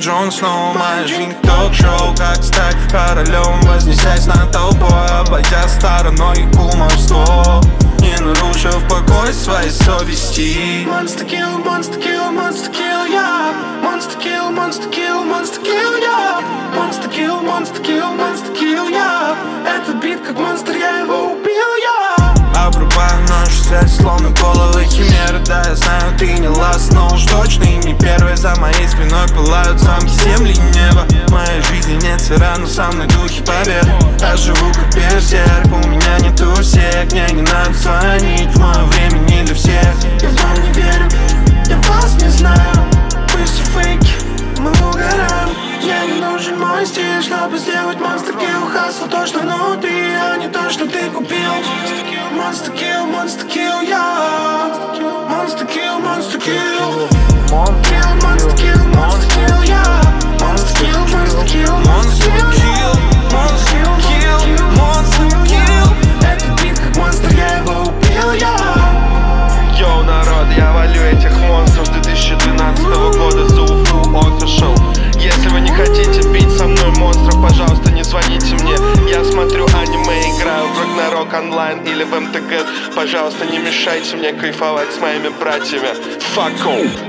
Джон Сноу. Моя жизнь ток-шоу, как стать королем, вознесясь над толпой, обойдя стороной кумовство, не нарушив покой своей совести. Monster kill, monster kill, monster kill, yeah. Monster kill, monster kill, monster kill, yeah. Monster kill, monster kill, monster kill, yeah. Этот бит как монстр, я его убил, я. Обрубаю нашу связь, словно головы химеры. Да, я знаю, ты не ласт, но уж точно и не первый. За моей спиной пылают замки, земли и небо. В моей жизни нет сфера, но со мной духи победы. Я живу как берсерк, у меня нету сек. Мне не надо звонить, в мое время не для всех. Я вам не верю, я вас не знаю. Вы все фейки, мы угораем. Мне не нужен мой стиль, чтобы сделать монстр килл. Хасл то, что внутри, а не то, что ты купил. Monster kill, monster kill, yeah. Monster kill, monster kill. Kill, monster kill, monster kill, yeah. Monster kill, monster kill, monster kill. Monster kill, monster kill. Этот бит как монстр, я его убил, yeah. Йоу, народ, я валю этих монстров 2012 года за Уфу Official. Если вы не хотите бить со мной монстров, пожалуйста, не звоните мне. Я смотрю аниме, играю в Ragnarok онлайн или в МТГ. Пожалуйста, не мешайте мне кайфовать с моими братьями. Fuck off.